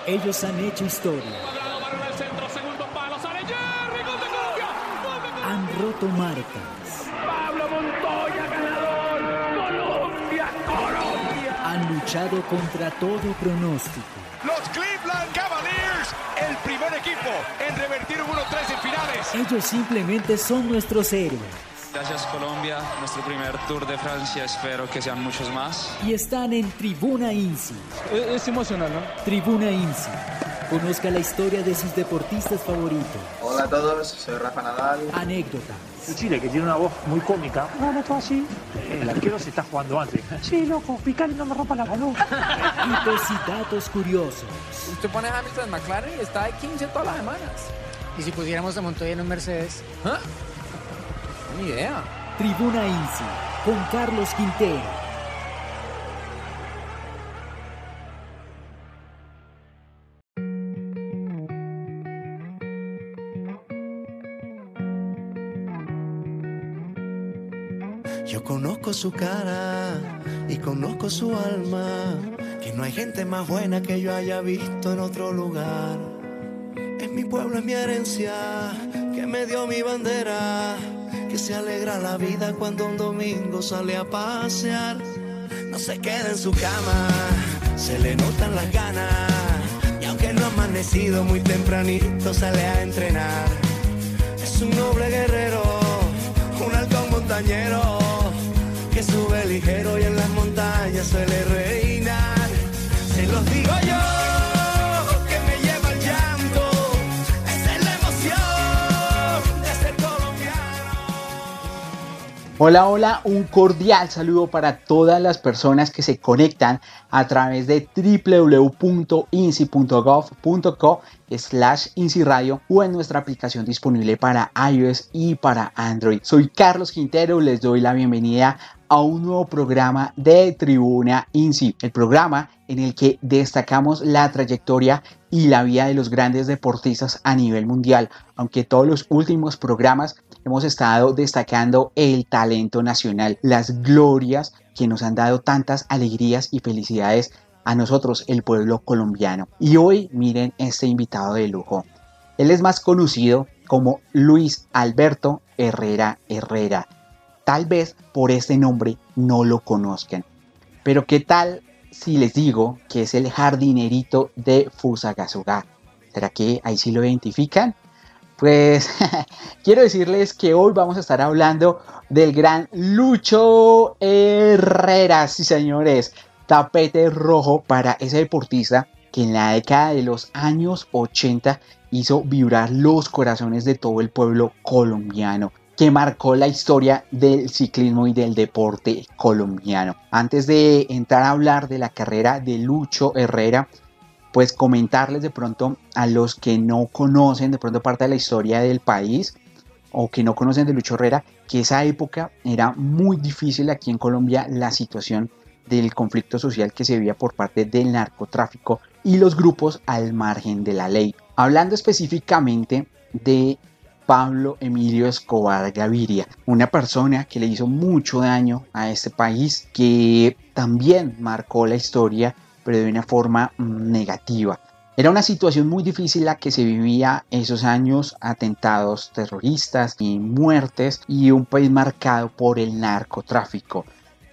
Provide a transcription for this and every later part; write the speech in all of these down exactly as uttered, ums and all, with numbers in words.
Ellos han hecho historia. Han roto marcas. Pablo Montoya, ganador. Colombia, Colombia. Han luchado contra todo pronóstico. Los Cleveland Cavaliers, el primer equipo en revertir un uno tres en finales. Ellos simplemente son nuestros héroes. Gracias Colombia, nuestro primer Tour de Francia, espero que sean muchos más. Y están en Tribuna INSI. Es, es emocional, ¿no? Tribuna INSI. Conozca la historia de sus deportistas favoritos. Hola a todos, soy Rafa Nadal. Anécdotas. Chile, que tiene una voz muy cómica. No, no, todo así. El arquero se está jugando antes. Sí, loco, picar y no me rompa la mano. Hitos y datos curiosos. Usted pone a Hamilton en McLaren y está de quince todas las semanas. ¿Y si pusiéramos a Montoya en un Mercedes? ¿Ah? Ni idea. Tribuna INSI con Carlos Quintero. Yo conozco su cara y conozco su alma, que no hay gente más buena que yo haya visto en otro lugar. Es mi pueblo, es mi herencia, que me dio mi bandera, que se alegra la vida cuando un domingo sale a pasear. No se queda en su cama, se le notan las ganas, y aunque no ha amanecido muy tempranito sale a entrenar. Es un noble guerrero, un halcón montañero, que sube ligero y en las montañas suele reinar. Se los digo yo, que me lleva el llanto, esa es la emoción de ser colombiano. Hola, hola, un cordial saludo para todas las personas que se conectan a través de doble u doble u doble u punto insi punto gov punto co slash INSI Radio o en nuestra aplicación disponible para iOS y para Android. Soy Carlos Quintero, les doy la bienvenida a un nuevo programa de Tribuna INSI, el programa en el que destacamos la trayectoria y la vida de los grandes deportistas a nivel mundial, aunque todos los últimos programas hemos estado destacando el talento nacional, las glorias que nos han dado tantas alegrías y felicidades a nosotros, el pueblo colombiano. Y hoy miren este invitado de lujo. Él es más conocido como Luis Alberto Herrera Herrera. Tal vez por este nombre no lo conozcan. Pero ¿qué tal si les digo que es el jardinerito de Fusagasugá? ¿Será que ahí sí lo identifican? Pues quiero decirles que hoy vamos a estar hablando del gran Lucho Herrera, sí señores, tapete rojo para ese deportista que en la década de los años ochenta hizo vibrar los corazones de todo el pueblo colombiano, que marcó la historia del ciclismo y del deporte colombiano. Antes de entrar a hablar de la carrera de Lucho Herrera, pues comentarles de pronto a los que no conocen de pronto parte de la historia del país o que no conocen de Lucho Herrera, que esa época era muy difícil aquí en Colombia la situación del conflicto social que se vivía por parte del narcotráfico y los grupos al margen de la ley. Hablando específicamente de Pablo Emilio Escobar Gaviria, una persona que le hizo mucho daño a este país, que también marcó la historia pero de una forma negativa. Era una situación muy difícil la que se vivía esos años, atentados terroristas y muertes, y un país marcado por el narcotráfico.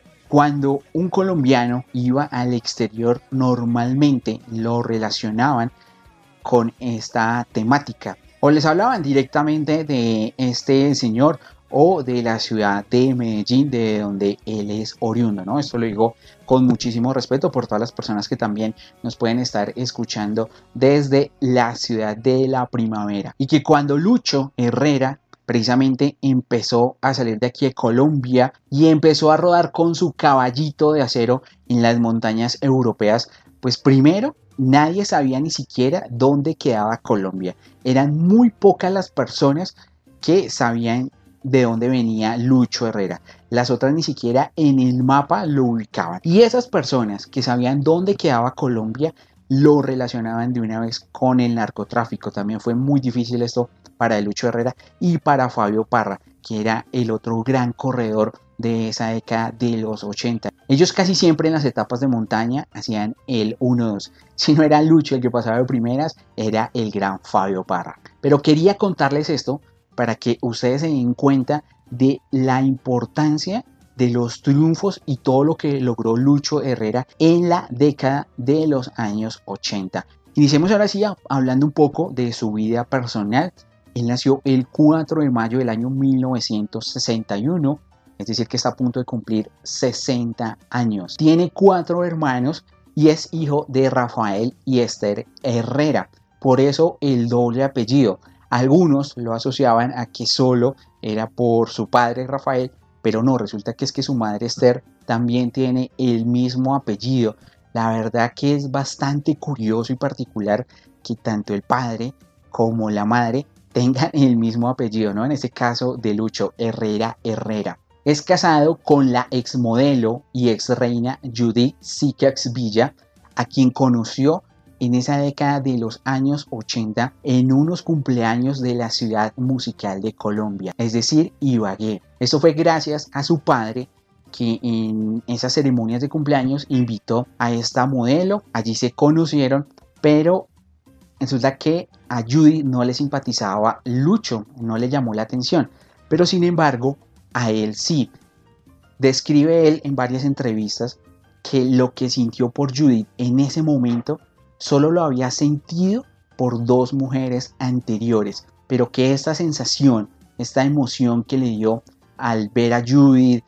Cuando un colombiano iba al exterior, normalmente lo relacionaban con esta temática, o les hablaban directamente de este señor o de la ciudad de Medellín, de donde él es oriundo, ¿no? Esto lo digo con muchísimo respeto por todas las personas que también nos pueden estar escuchando desde la ciudad de la primavera. Y que cuando Lucho Herrera precisamente empezó a salir de aquí de Colombia y empezó a rodar con su caballito de acero en las montañas europeas, pues primero nadie sabía ni siquiera dónde quedaba Colombia. Eran muy pocas las personas que sabían de dónde venía Lucho Herrera. Las otras ni siquiera en el mapa lo ubicaban. Y esas personas que sabían dónde quedaba Colombia lo relacionaban de una vez con el narcotráfico. También fue muy difícil esto para Lucho Herrera y para Fabio Parra, que era el otro gran corredor de esa década de los ochenta. Ellos casi siempre en las etapas de montaña hacían el uno dos. Si no era Lucho el que pasaba de primeras, era el gran Fabio Parra. Pero quería contarles esto para que ustedes se den cuenta de la importancia de los triunfos y todo lo que logró Lucho Herrera en la década de los años ochenta. Iniciemos ahora sí hablando un poco de su vida personal. Él nació el cuatro de mayo del año mil novecientos sesenta y uno, es decir que está a punto de cumplir sesenta años. Tiene cuatro hermanos y es hijo de Rafael y Esther Herrera, por eso el doble apellido. Algunos lo asociaban a que solo era por su padre Rafael, pero no, resulta que es que su madre Esther también tiene el mismo apellido. La verdad que es bastante curioso y particular que tanto el padre como la madre tengan el mismo apellido, ¿no? En este caso de Lucho, Herrera Herrera. Es casado con la exmodelo y ex reina Judith Siquex Villa, a quien conoció en esa década de los años ochenta en unos cumpleaños de la ciudad musical de Colombia, es decir, Ibagué. Esto fue gracias a su padre, que en esas ceremonias de cumpleaños invitó a esta modelo. Allí se conocieron, pero resulta que a Judy no le simpatizaba Lucho, no le llamó la atención, pero sin embargo a él sí. Describe él en varias entrevistas que lo que sintió por Judith en ese momento solo lo había sentido por dos mujeres anteriores, pero que esta sensación, esta emoción que le dio al ver a Judith,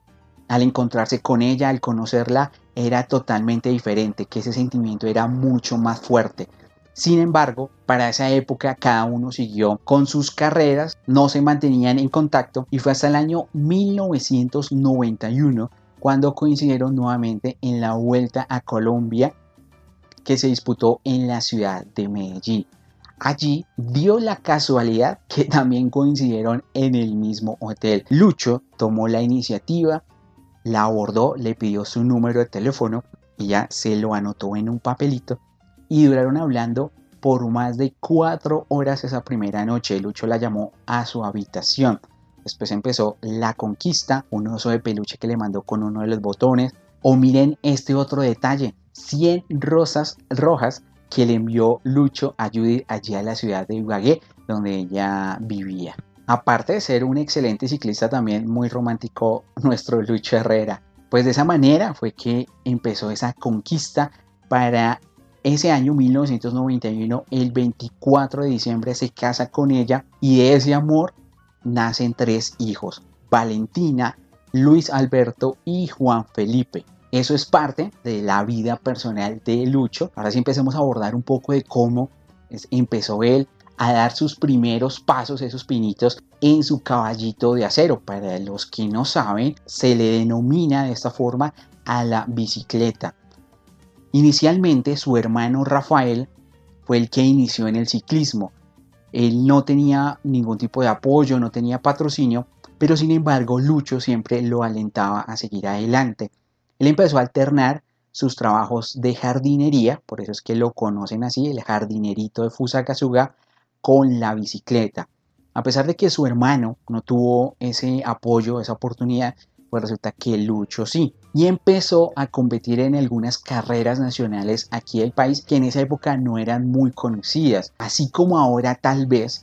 al encontrarse con ella, al conocerla, era totalmente diferente, que ese sentimiento era mucho más fuerte. Sin embargo, para esa época cada uno siguió con sus carreras, no se mantenían en contacto y fue hasta el año mil novecientos noventa y uno cuando coincidieron nuevamente en la Vuelta a Colombia que se disputó en la ciudad de Medellín. Allí dio la casualidad que también coincidieron en el mismo hotel. Lucho tomó la iniciativa, la abordó, le pidió su número de teléfono, ella se lo anotó en un papelito y duraron hablando por más de cuatro horas esa primera noche. Lucho la llamó a su habitación. Después empezó la conquista, un oso de peluche que le mandó con uno de los botones. O miren este otro detalle, cien rosas rojas que le envió Lucho a Judith allí a la ciudad de Ibagué, donde ella vivía. Aparte de ser un excelente ciclista, también muy romántico nuestro Lucho Herrera. Pues de esa manera fue que empezó esa conquista. Para ese año mil novecientos noventa y uno, el veinticuatro de diciembre, se casa con ella y de ese amor nacen tres hijos: Valentina, Luis Alberto y Juan Felipe. Eso es parte de la vida personal de Lucho. Ahora sí empecemos a abordar un poco de cómo empezó él a dar sus primeros pasos, esos pinitos en su caballito de acero. Para los que no saben, se le denomina de esta forma a la bicicleta. Inicialmente su hermano Rafael fue el que inició en el ciclismo. Él no tenía ningún tipo de apoyo, no tenía patrocinio, pero sin embargo Lucho siempre lo alentaba a seguir adelante. Él empezó a alternar sus trabajos de jardinería, por eso es que lo conocen así, el jardinerito de Fusagasugá, con la bicicleta. A pesar de que su hermano no tuvo ese apoyo, esa oportunidad, pues resulta que Lucho sí. Y empezó a competir en algunas carreras nacionales aquí del país que en esa época no eran muy conocidas. Así como ahora tal vez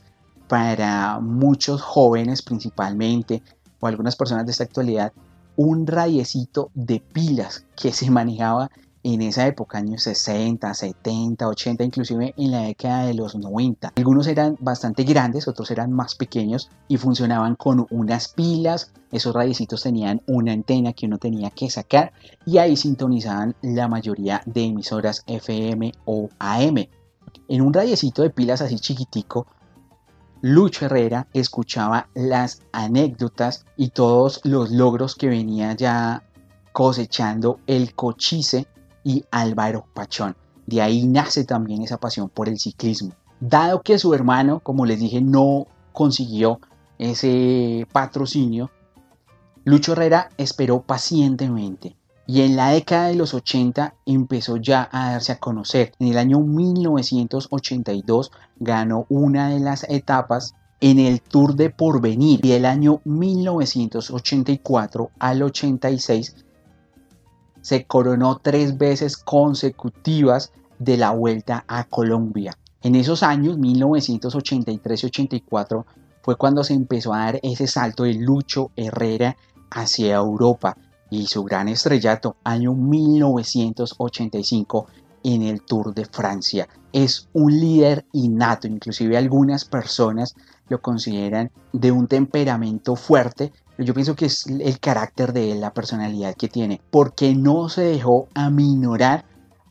para muchos jóvenes principalmente o algunas personas de esta actualidad, un radiecito de pilas que se manejaba en esa época, años sesenta, setenta, ochenta, inclusive en la década de los noventa. Algunos eran bastante grandes, otros eran más pequeños y funcionaban con unas pilas. Esos radiecitos tenían una antena que uno tenía que sacar y ahí sintonizaban la mayoría de emisoras F M o A M. En un radiecito de pilas así chiquitico, Lucho Herrera escuchaba las anécdotas y todos los logros que venía ya cosechando el Cochise y Álvaro Pachón. De ahí nace también esa pasión por el ciclismo. Dado que su hermano, como les dije, no consiguió ese patrocinio, Lucho Herrera esperó pacientemente y en la década de los ochenta empezó ya a darse a conocer. En el año mil novecientos ochenta y dos ganó una de las etapas en el Tour de Porvenir y del año mil novecientos ochenta y cuatro al ochenta y seis se coronó tres veces consecutivas de la Vuelta a Colombia. En esos años, mil novecientos ochenta y tres y ochenta y cuatro, fue cuando se empezó a dar ese salto de Lucho Herrera hacia Europa y su gran estrellato, año mil novecientos ochenta y cinco, en el Tour de Francia. Es un líder innato, inclusive algunas personas lo consideran de un temperamento fuerte. Yo pienso que es el carácter de él, la personalidad que tiene, porque no se dejó aminorar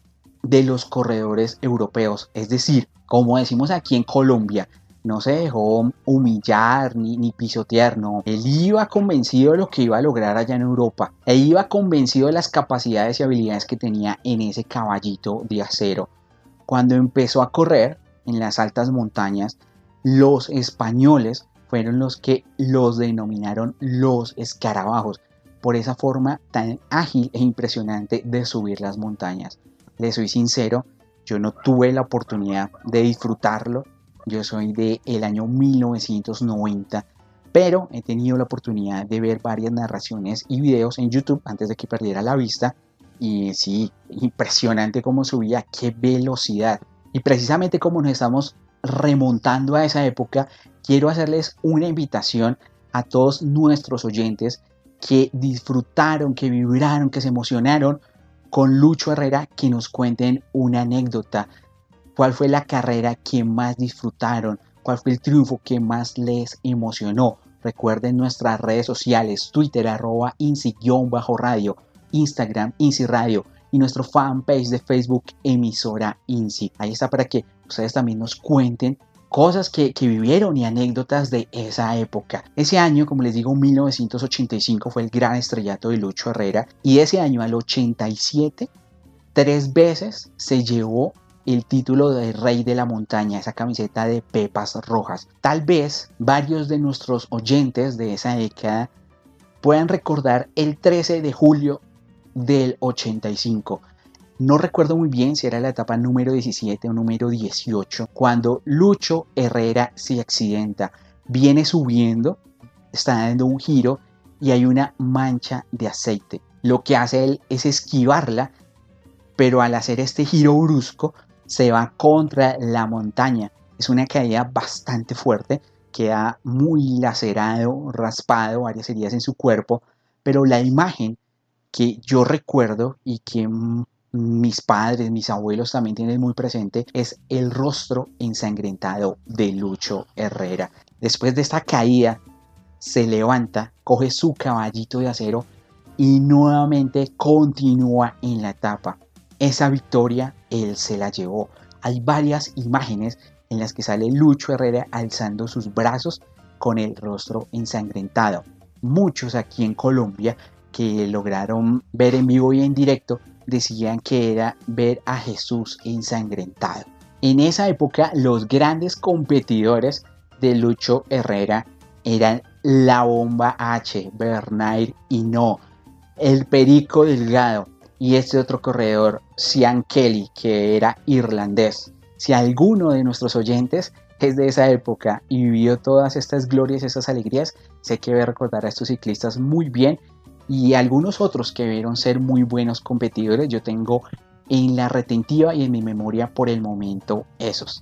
de los corredores europeos. Es decir, como decimos aquí en Colombia, no se dejó humillar ni, ni pisotear, no. Él iba convencido de lo que iba a lograr allá en Europa. E iba convencido de las capacidades y habilidades que tenía en ese caballito de acero. Cuando empezó a correr en las altas montañas, los españoles fueron los que los denominaron los escarabajos, por esa forma tan ágil e impresionante de subir las montañas. Les soy sincero, yo no tuve la oportunidad de disfrutarlo. Yo soy del año mil novecientos noventa, pero he tenido la oportunidad de ver varias narraciones y videos en YouTube antes de que perdiera la vista. Y sí, impresionante cómo subía, qué velocidad. Y precisamente como nos estamos remontando a esa época, quiero hacerles una invitación a todos nuestros oyentes que disfrutaron, que vibraron, que se emocionaron con Lucho Herrera, que nos cuenten una anécdota. ¿Cuál fue la carrera que más disfrutaron? ¿Cuál fue el triunfo que más les emocionó? Recuerden nuestras redes sociales, Twitter, arroba INSI-radio, Instagram, INSI Radio, y nuestro fanpage de Facebook, emisora INSI. Ahí está para que ustedes también nos cuenten cosas que, que vivieron y anécdotas de esa época. Ese año, como les digo, mil novecientos ochenta y cinco fue el gran estrellato de Lucho Herrera, y ese año, al ochenta y siete, tres veces se llevó el título de Rey de la Montaña, esa camiseta de pepas rojas. Tal vez varios de nuestros oyentes de esa década puedan recordar el trece de julio del ochenta y cinco. No recuerdo muy bien si era la etapa número diecisiete o número dieciocho, cuando Lucho Herrera se accidenta. Viene subiendo, está dando un giro y hay una mancha de aceite. Lo que hace él es esquivarla, pero al hacer este giro brusco, se va contra la montaña. Es una caída bastante fuerte, queda muy lacerado, raspado, varias heridas en su cuerpo, pero la imagen que yo recuerdo y que mm, mis padres, mis abuelos también tienen muy presente es el rostro ensangrentado de Lucho Herrera. Después de esta caída, se levanta, coge su caballito de acero y nuevamente continúa en la etapa. Esa victoria él se la llevó. Hay varias imágenes en las que sale Lucho Herrera alzando sus brazos con el rostro ensangrentado. Muchos aquí en Colombia que lograron ver en vivo y en directo decían que era ver a Jesús ensangrentado. En esa época los grandes competidores de Lucho Herrera eran la Bomba H, Bernard Hinault, el Perico Delgado y este otro corredor, Sean Kelly, que era irlandés. Si alguno de nuestros oyentes es de esa época y vivió todas estas glorias, estas alegrías, sé que va a recordar a estos ciclistas muy bien, y algunos otros que vieron ser muy buenos competidores. Yo tengo en la retentiva y en mi memoria por el momento esos.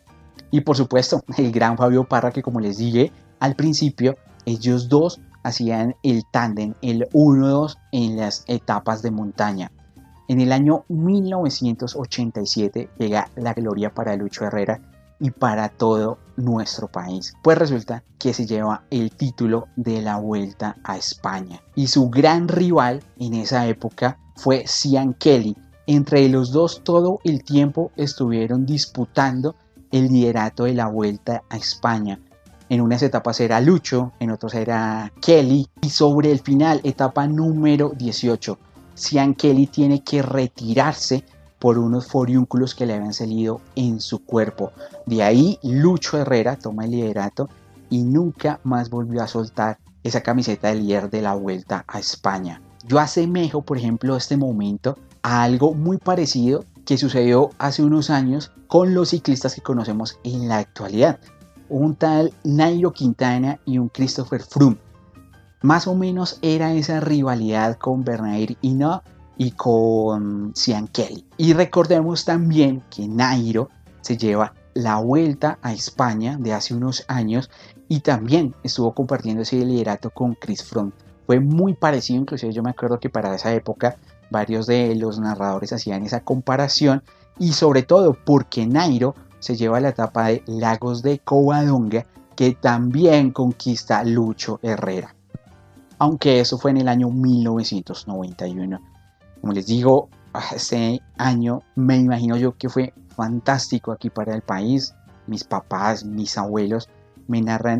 Y por supuesto, el gran Fabio Parra, que como les dije al principio, ellos dos hacían el tándem, el uno dos en las etapas de montaña. En el año mil novecientos ochenta y siete llega la gloria para Lucho Herrera y para todo nuestro país, pues resulta que se lleva el título de la Vuelta a España, y su gran rival en esa época fue Sean Kelly. Entre los dos todo el tiempo estuvieron disputando el liderato de la Vuelta a España. En unas etapas era Lucho, en otras era Kelly, y sobre el final, etapa número dieciocho, Sean Kelly tiene que retirarse por unos foriúnculos que le habían salido en su cuerpo. De ahí Lucho Herrera toma el liderato y nunca más volvió a soltar esa camiseta de líder de la Vuelta a España. Yo asemejo, por ejemplo, este momento a algo muy parecido que sucedió hace unos años con los ciclistas que conocemos en la actualidad. un tal Nairo Quintana y un Christopher Froome. Más o menos era esa rivalidad con Bernard Hinault y con Sean Kelly. Y recordemos también que Nairo se lleva la Vuelta a España de hace unos años y también estuvo compartiendo ese liderato con Chris Froome. Fue muy parecido, inclusive yo me acuerdo que para esa época varios de los narradores hacían esa comparación, y sobre todo porque Nairo se lleva la etapa de Lagos de Covadonga, que también conquista Lucho Herrera, aunque eso fue en el año mil novecientos noventa y uno. Como les digo, este año me imagino yo que fue fantástico aquí para el país. Mis papás, mis abuelos me narran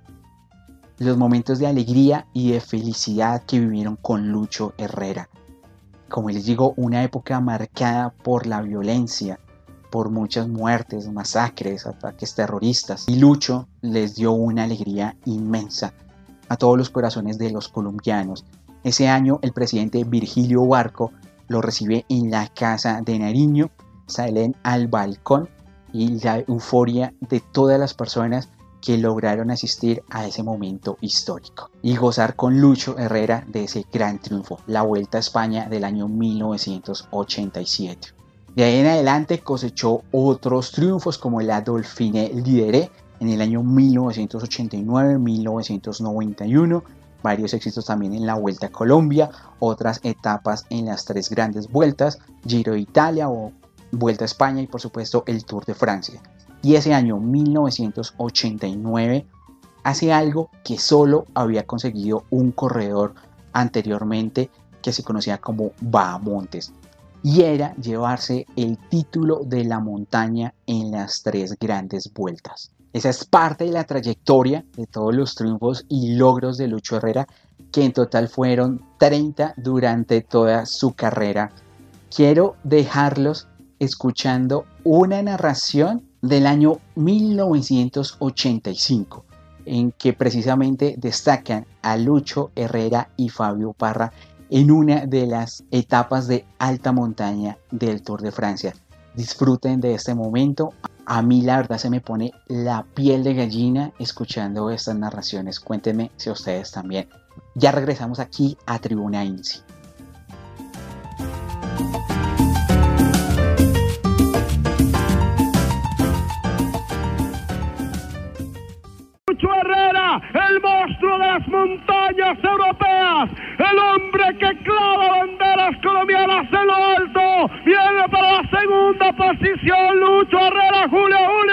los momentos de alegría y de felicidad que vivieron con Lucho Herrera. Como les digo, una época marcada por la violencia, por muchas muertes, masacres, ataques terroristas. Y Lucho les dio una alegría inmensa a todos los corazones de los colombianos. Ese año el presidente Virgilio Barco lo recibe en la casa de Nariño, salen al balcón y la euforia de todas las personas que lograron asistir a ese momento histórico y gozar con Lucho Herrera de ese gran triunfo, la Vuelta a España del año mil novecientos ochenta y siete. De ahí en adelante cosechó otros triunfos como la Dauphiné Lidéré en el año mil novecientos ochenta y nueve, mil novecientos noventa y uno, varios éxitos también en la Vuelta a Colombia, otras etapas en las tres grandes vueltas, Giro de Italia o Vuelta a España y por supuesto el Tour de Francia. Y ese año mil novecientos ochenta y nueve hace algo que solo había conseguido un corredor anteriormente, que se conocía como Bahamontes, y era llevarse el título de la montaña en las tres grandes vueltas. Esa es parte de la trayectoria de todos los triunfos y logros de Lucho Herrera, que en total fueron treinta durante toda su carrera. Quiero dejarlos escuchando una narración del año mil novecientos ochenta y cinco, en que precisamente destacan a Lucho Herrera y Fabio Parra en una de las etapas de alta montaña del Tour de Francia. Disfruten de este momento. A mí la verdad se me pone la piel de gallina escuchando estas narraciones. Cuéntenme si a ustedes también. Ya regresamos aquí a Tribuna INSI. Lucho Herrera, el monstruo de las montañas europeas, el hombre que clava banderas colombianas en lo alto, viene para la segunda posición, Lucho Herrera, Julio,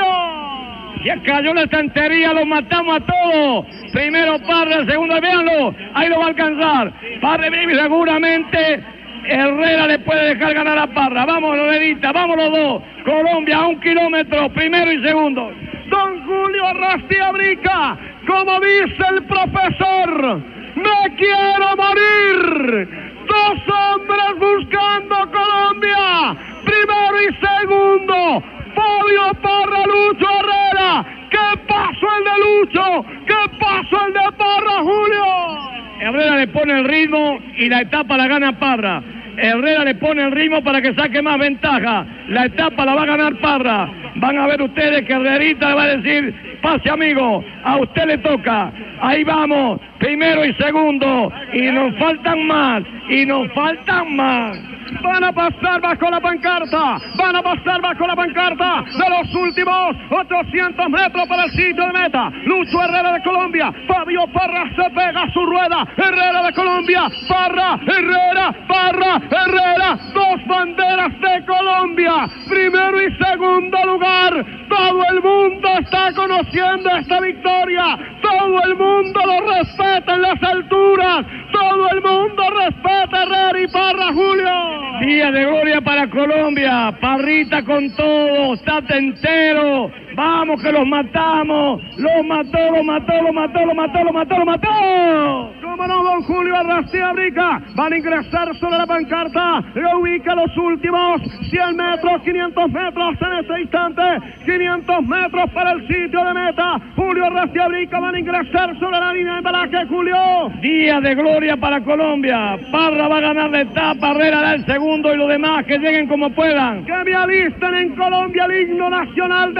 Julio. Ya cayó la estantería, lo matamos a todos. Primero Parra, el segundo, véanlo, ahí lo va a alcanzar. Parra seguramente Herrera le puede dejar ganar a Parra. Vamos, Herrerita, vamos los dos. Colombia a un kilómetro, primero y segundo. Don Julio Rastiabrica, como dice el profesor, me quiero morir. Dos hombres buscando Colombia, primero y segundo. Fabio Parra, Lucho Herrera. ¿Qué pasó el de Lucho? ¿Qué pasó el de Parra, Julio? Herrera le pone el ritmo y la etapa la gana Parra. Herrera le pone el ritmo para que saque más ventaja. La etapa la va a ganar Parra. Van a ver ustedes que Herrerita le va a decir, pase amigo, a usted le toca. Ahí vamos, primero y segundo. Y nos faltan más, y nos faltan más. Van a pasar bajo la pancarta, van a pasar bajo la pancarta de los últimos ochocientos metros para el sitio de meta. Lucho Herrera de Colombia, Fabio Parra se pega a su rueda. Herrera de Colombia, Parra, Herrera, Parra, Herrera. Dos banderas de Colombia, primero y segundo lugar. Todo el mundo está conociendo esta victoria. Todo el mundo lo respeta en las alturas. Todo el mundo respeta a Herrera y Parra, Julio. Día de gloria para Colombia. Parrita con todo, estate entero. Vamos que los matamos. Los mató, los mató, los mató, los mató, los mató, los mató. Cómo no, don Julio Rastiabrica. Van a ingresar sobre la pancarta. Lo ubica los últimos cien metros, quinientos metros en este instante. quinientos metros para el sitio de meta. Julio Rastiabrica van a ingresar sobre la línea de embalaje, Julio. Día de gloria para Colombia. Parra va a ganar la etapa, Herrera da el segundo y los demás que lleguen como puedan. Que me alisten en Colombia el himno nacional de la República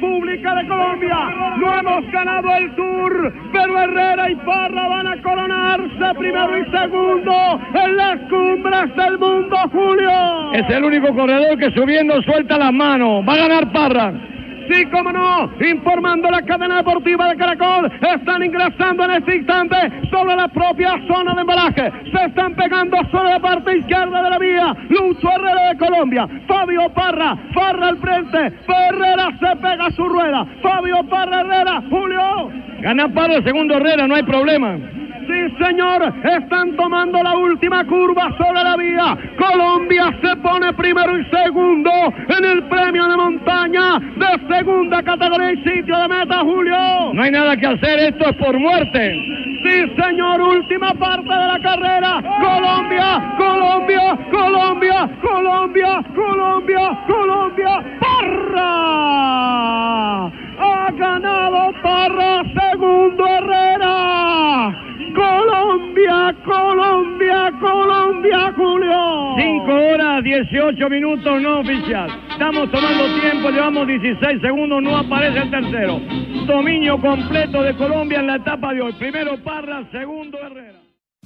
República de Colombia. No hemos ganado el Tour, pero Herrera y Parra van a coronarse primero y segundo en las cumbres del mundo, Julio. Es el único corredor que subiendo suelta las manos. Va a ganar Parra. Sí, cómo no, informando la cadena deportiva de Caracol, están ingresando en este instante sobre la propia zona de embalaje, se están pegando sobre la parte izquierda de la vía, Lucho Herrera de Colombia, Fabio Parra, Parra al frente, Herrera se pega a su rueda, Fabio Parra, Herrera, Julio. Gana Parra, segundo Herrera, no hay problema. Sí, señor, están tomando la última curva sobre la vía. Colombia se pone primero y segundo en el premio de montaña de segunda categoría y sitio de meta, Julio. No hay nada que hacer, esto es por muerte. Sí, señor, última parte de la carrera. Colombia, Colombia, Colombia, Colombia, Colombia, Colombia. Parra. Ha ganado Parra, segundo Herrera. Colombia, Colombia, Colombia, Julio. cinco horas, dieciocho minutos no oficial. Estamos tomando tiempo, llevamos dieciséis segundos, no aparece el tercero. Dominio completo de Colombia en la etapa de hoy. Primero Parra, segundo Herrera.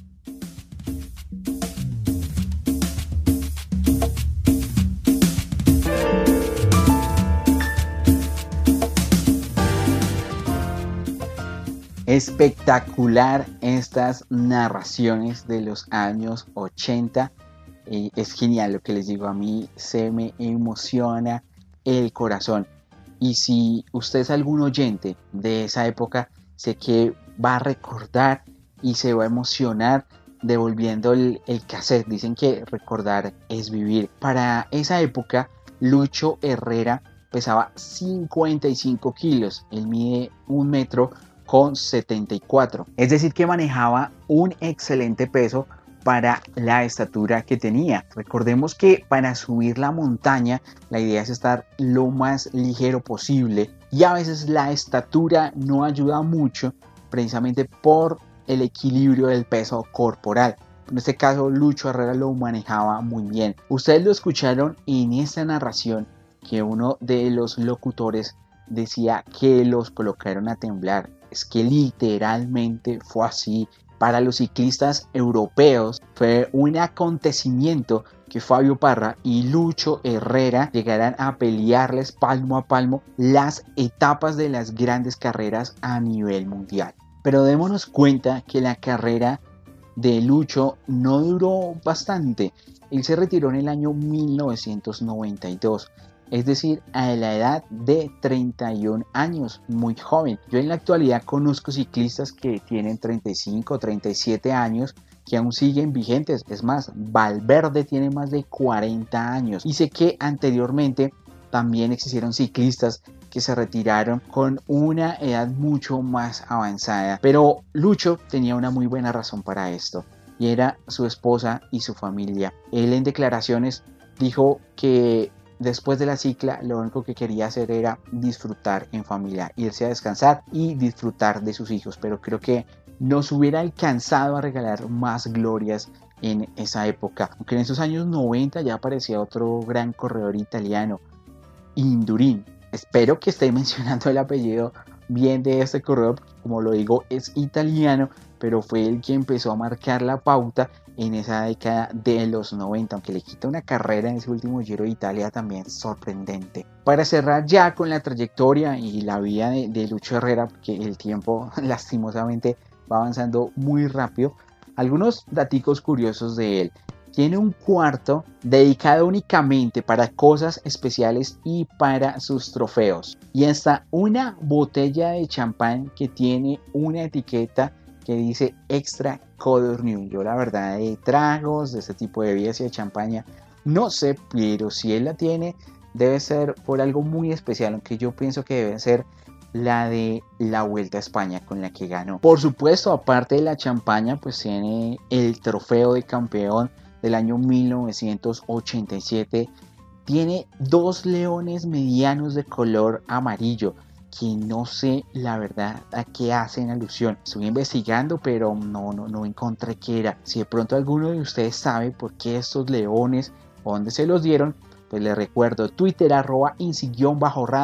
Espectacular estas narraciones de los años ochenta. Eh, es genial lo que les digo, a mí se me emociona el corazón. Y si usted es algún oyente de esa época, sé que va a recordar y se va a emocionar devolviendo el, el cassette. Dicen que recordar es vivir. Para esa época, Lucho Herrera pesaba cincuenta y cinco kilos. Él mide un metro con setenta y cuatro. Es decir que manejaba un excelente peso para la estatura que tenía. Recordemos que para subir la montaña la idea es estar lo más ligero posible y a veces la estatura no ayuda mucho precisamente por el equilibrio del peso corporal. En este caso Lucho Herrera lo manejaba muy bien. Ustedes lo escucharon en esta narración que uno de los locutores decía que los colocaron a temblar. Es que literalmente fue así. Para los ciclistas europeos fue un acontecimiento que Fabio Parra y Lucho Herrera llegaran a pelearles palmo a palmo las etapas de las grandes carreras a nivel mundial. Pero démonos cuenta que la carrera de Lucho no duró bastante. Él se retiró en el año mil novecientos noventa y dos. Es decir, a la edad de treinta y un años, muy joven. Yo en la actualidad conozco ciclistas que tienen treinta y cinco, treinta y siete años que aún siguen vigentes. Es más, Valverde tiene más de cuarenta años. Y sé que anteriormente también existieron ciclistas que se retiraron con una edad mucho más avanzada. Pero Lucho tenía una muy buena razón para esto, y era su esposa y su familia. Él en declaraciones dijo que después de la cicla lo único que quería hacer era disfrutar en familia, irse a descansar y disfrutar de sus hijos, pero creo que nos hubiera alcanzado a regalar más glorias en esa época, aunque en esos años noventa ya aparecía otro gran corredor italiano, Indurain. Espero que esté mencionando el apellido bien de este corredor, como lo digo es italiano, pero fue el que empezó a marcar la pauta en esa década de los noventa, aunque le quita una carrera en ese último Giro de Italia también sorprendente. Para cerrar ya con la trayectoria y la vida de, de Lucho Herrera, porque el tiempo lastimosamente va avanzando muy rápido, algunos daticos curiosos de él. Tiene un cuarto dedicado únicamente para cosas especiales y para sus trofeos. Y hasta una botella de champán que tiene una etiqueta que dice Extra Codorniu. Yo la verdad de tragos, de este tipo de bebidas y de champaña, no sé, pero si él la tiene, debe ser por algo muy especial, aunque yo pienso que debe ser la de la Vuelta a España con la que ganó. Por supuesto, aparte de la champaña, pues tiene el trofeo de campeón del año mil novecientos ochenta y siete. Tiene dos leones medianos de color amarillo, que no sé la verdad a qué hacen alusión. Estuve investigando, pero no, no, no encontré qué era. Si de pronto alguno de ustedes sabe por qué estos leones, o dónde se los dieron, pues les recuerdo Twitter arroba insi-radio,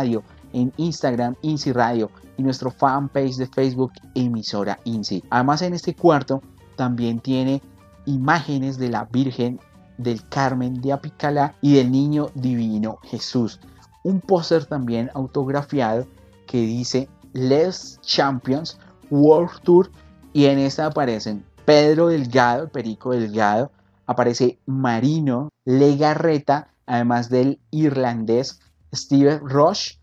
en Instagram INSI Radio y nuestro fanpage de Facebook emisora INSI. Además, en este cuarto también tiene imágenes de la Virgen del Carmen de Apicalá y del Niño Divino Jesús. Un póster también autografiado que dice Les Champions World Tour, y en esta aparecen Pedro Delgado, el Perico Delgado, aparece Marino Legarreta, además del irlandés Steve Roche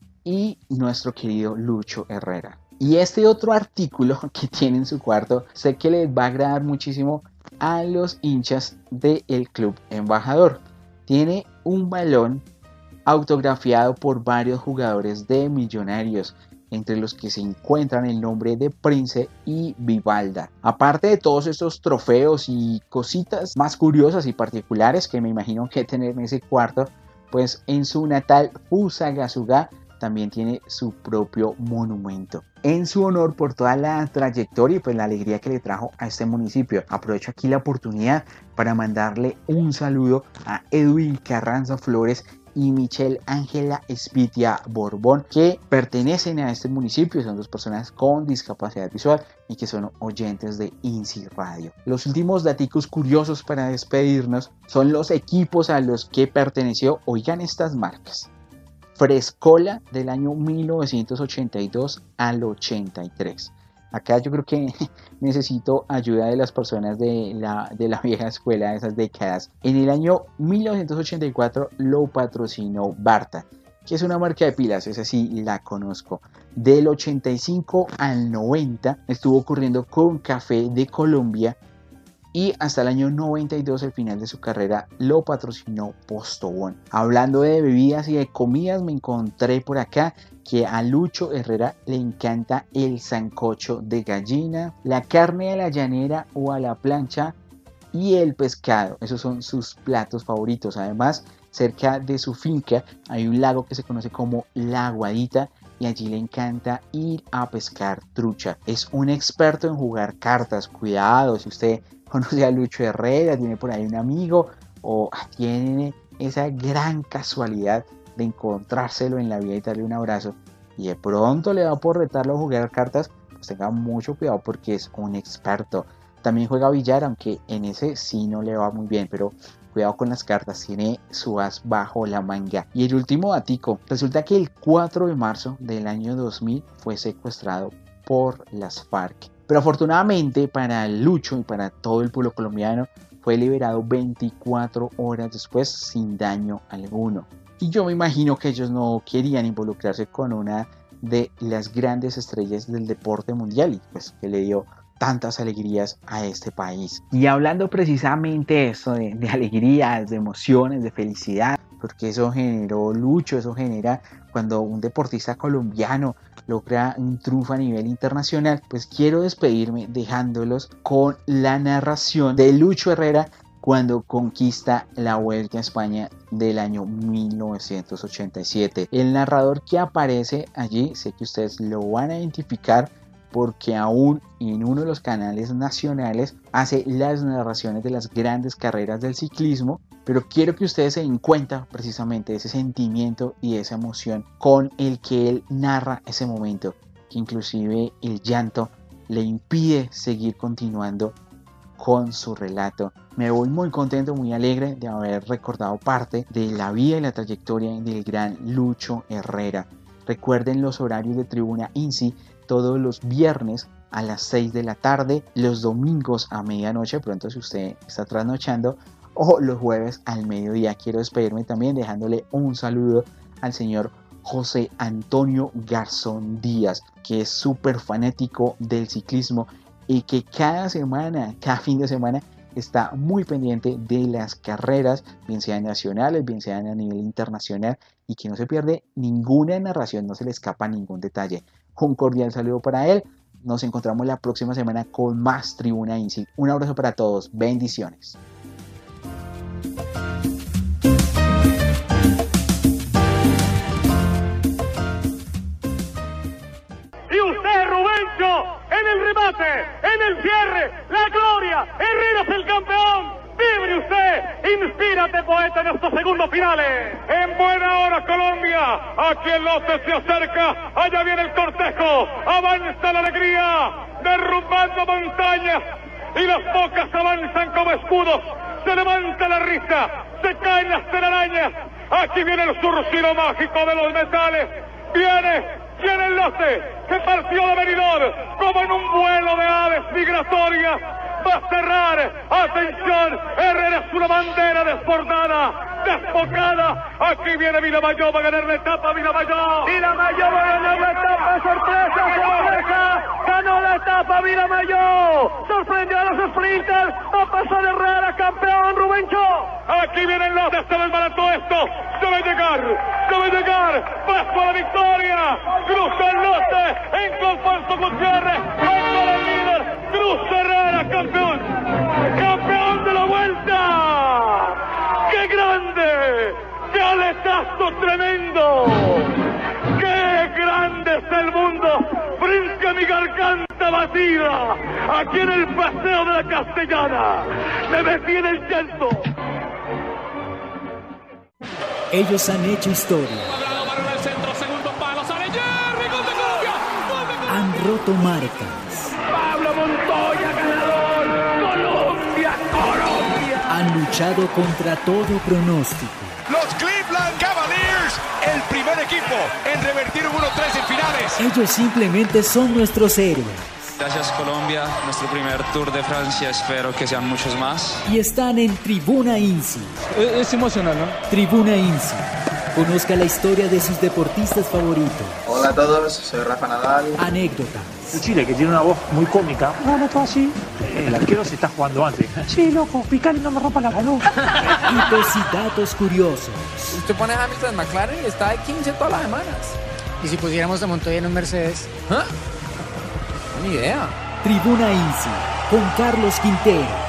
y nuestro querido Lucho Herrera. Y este otro artículo que tiene en su cuarto, sé que les va a agradar muchísimo a los hinchas del Club Embajador. Tiene un balón autografiado por varios jugadores de Millonarios, entre los que se encuentran el nombre de Prince y Vivalda. Aparte de todos estos trofeos y cositas más curiosas y particulares que me imagino que tener en ese cuarto, pues en su natal Fusagasugá también tiene su propio monumento en su honor por toda la trayectoria y pues la alegría que le trajo a este municipio. Aprovecho aquí la oportunidad para mandarle un saludo a Edwin Carranza Flores y Michelle Ángela Espitia Borbón, que pertenecen a este municipio. Son dos personas con discapacidad visual y que son oyentes de INSI Radio. Los últimos daticos curiosos para despedirnos son los equipos a los que perteneció. Oigan estas marcas: Frescola del año mil novecientos ochenta y dos al ochenta y tres. Acá yo creo que necesito ayuda de las personas de la, de la vieja escuela de esas décadas. En el año mil novecientos ochenta y cuatro lo patrocinó Barta, que es una marca de pilas, esa sí la conozco. Del ochenta y cinco al noventa estuvo corriendo con Café de Colombia, y hasta el año noventa y dos, el final de su carrera, lo patrocinó Postobón. Hablando de bebidas y de comidas, me encontré por acá que a Lucho Herrera le encanta el sancocho de gallina, la carne a la llanera o a la plancha y el pescado. Esos son sus platos favoritos. Además, cerca de su finca hay un lago que se conoce como La Aguadita, y allí le encanta ir a pescar trucha. Es un experto en jugar cartas. Cuidado, si usted conoce a Lucho Herrera, tiene por ahí un amigo o tiene esa gran casualidad de encontrárselo en la vida y darle un abrazo y de pronto le da por retarlo a jugar cartas, pues tenga mucho cuidado porque es un experto. También juega billar, aunque en ese sí no le va muy bien, pero cuidado con las cartas, tiene su as bajo la manga. Y el último datico, resulta que el cuatro de marzo del año dos mil fue secuestrado por las FARC. Pero afortunadamente para Lucho y para todo el pueblo colombiano fue liberado veinticuatro horas después sin daño alguno. Y yo me imagino que ellos no querían involucrarse con una de las grandes estrellas del deporte mundial y pues que le dio tantas alegrías a este país. Y hablando precisamente eso de, de alegrías, de emociones, de felicidad, porque eso generó Lucho, eso genera cuando un deportista colombiano logra un triunfo a nivel internacional, pues quiero despedirme dejándolos con la narración de Lucho Herrera cuando conquista la Vuelta a España del año mil novecientos ochenta y siete. El narrador que aparece allí, sé que ustedes lo van a identificar porque aún en uno de los canales nacionales hace las narraciones de las grandes carreras del ciclismo, pero quiero que ustedes se den cuenta precisamente de ese sentimiento y de esa emoción con el que él narra ese momento, que inclusive el llanto le impide seguir continuando con su relato. Me voy muy contento, muy alegre de haber recordado parte de la vida y la trayectoria del gran Lucho Herrera. Recuerden los horarios de Tribuna INSI todos los viernes a las seis de la tarde, los domingos a medianoche, pronto si usted está trasnochando, o los jueves al mediodía. Quiero despedirme también dejándole un saludo al señor José Antonio Garzón Díaz, que es súper fanático del ciclismo y que cada semana, cada fin de semana está muy pendiente de las carreras, bien sean nacionales, bien sean a nivel internacional, y que no se pierde ninguna narración, no se le escapa ningún detalle. Un cordial saludo para él. Nos encontramos la próxima semana con más Tribuna INSI. Un abrazo para todos. Bendiciones. Y usted, Rubencho, en el remate, en el cierre, la gloria. Herrera es el campeón. ¡Vibre usted! ¡Inspírate, poeta, en estos segundos finales! En buena hora. para Colombia. Aquí el lote se acerca. Allá viene el cortejo. Avanza la alegría. Derrumbando montañas. Y las bocas avanzan como escudos. Se levanta la risa. Se caen las telarañas. Aquí viene el surcido mágico de los metales. Viene. Viene el lote que partió de Benidorm como en un vuelo de aves migratorias. Va a cerrar. Atención. Herrera es una bandera desbordada, desbocada. Aquí viene Vilamayor, va a ganar la etapa. Vilamayor. Vilamayor va a ganar la etapa. Sorpresa, sorpresa. Ganó la etapa Vilamayor. Sorprendió a los sprinters. A pasar Herrera, campeón Rubencho. Aquí viene el lote. Se desbarató esto. Debe llegar. Debe llegar. Paso a la victoria. Cruza el lote. En con Alfonso Gutiérrez. Venga el líder. Cruza Herrera, campeón. Campeón de la vuelta. ¡Qué grande! ¡Qué aletazo tremendo! ¡Qué grande es el mundo! ¡Frente a mi garganta batida! Aquí en el Paseo de la Castellana. ¡Me metí en el llanto! Ellos han hecho historia. Han roto marcas. Pablo Montoya, ganador. Colombia, Colombia. Han luchado contra todo pronóstico. Los Cleveland Cavaliers, el primer equipo en revertir un uno tres en finales. Ellos simplemente son nuestros héroes. Gracias Colombia, nuestro primer Tour de Francia, espero que sean muchos más. Y están en Tribuna INSI. Es, es emocional, ¿no? Tribuna INSI. Conozca la historia de sus deportistas favoritos. Hola a todos, soy Rafa Nadal. Anécdotas. Chile, que tiene una voz muy cómica. No, todo así. El arquero se está jugando antes. Sí, loco, Picari no me rompa la mano. Hitos y datos curiosos. Usted pone a Hamilton en McLaren y está de quince todas las semanas. ¿Y si pusiéramos a Montoya en un Mercedes? ¿Ah? Ni idea. Tribuna INSI con Carlos Quintero.